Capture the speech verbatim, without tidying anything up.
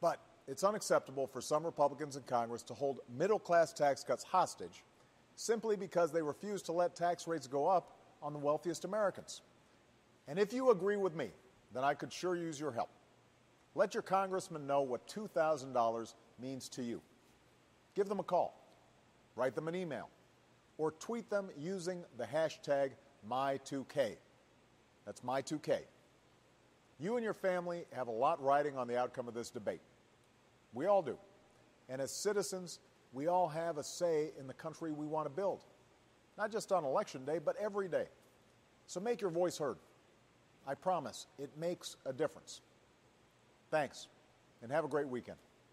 But it's unacceptable for some Republicans in Congress to hold middle-class tax cuts hostage simply because they refuse to let tax rates go up on the wealthiest Americans. And if you agree with me, then I could sure use your help. Let your congressman know what two thousand dollars means to you. Give them a call, write them an email, or tweet them using the hashtag My two K. That's My two K. You and your family have a lot riding on the outcome of this debate. We all do. And as citizens, we all have a say in the country we want to build. Not just on Election Day, but every day. So make your voice heard. I promise it makes a difference. Thanks, and have a great weekend.